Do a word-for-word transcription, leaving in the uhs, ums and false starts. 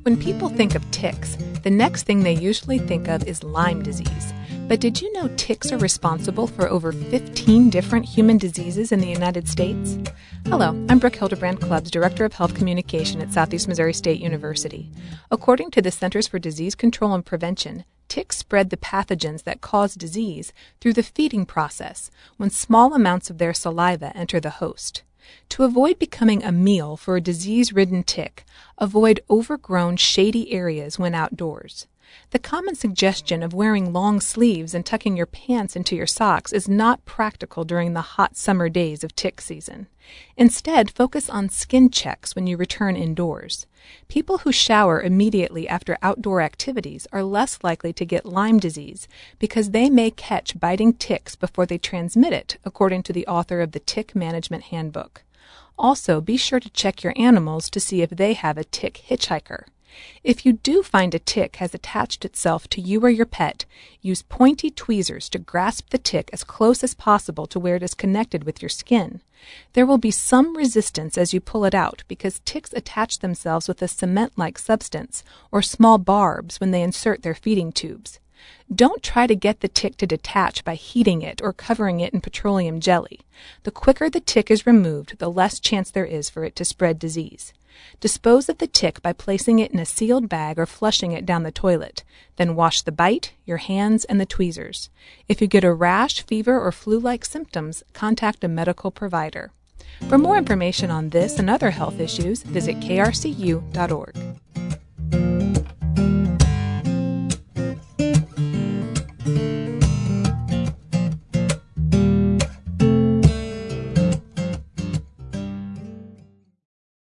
When people think of ticks, the next thing they usually think of is Lyme disease. But did you know ticks are responsible for over fifteen different human diseases in the United States? Hello, I'm Brooke Hildebrand Clubbs, Director of Health Communication at Southeast Missouri State University. According to the Centers for Disease Control and Prevention, ticks spread the pathogens that cause disease through the feeding process when small amounts of their saliva enter the host. To avoid becoming a meal for a disease-ridden tick, avoid overgrown, shady areas when outdoors. The common suggestion of wearing long sleeves and tucking your pants into your socks is not practical during the hot summer days of tick season. Instead, focus on skin checks when you return indoors. People who shower immediately after outdoor activities are less likely to get Lyme disease because they may catch biting ticks before they transmit it, according to the author of the Tick Management Handbook. Also, be sure to check your animals to see if they have a tick hitchhiker. If you do find a tick has attached itself to you or your pet, use pointy tweezers to grasp the tick as close as possible to where it is connected with your skin. There will be some resistance as you pull it out because ticks attach themselves with a cement-like substance or small barbs when they insert their feeding tubes. Don't try to get the tick to detach by heating it or covering it in petroleum jelly. The quicker the tick is removed, the less chance there is for it to spread disease. Dispose of the tick by placing it in a sealed bag or flushing it down the toilet. Then wash the bite, your hands, and the tweezers. If you get a rash, fever, or flu-like symptoms, contact a medical provider. For more information on this and other health issues, visit K R C U dot org.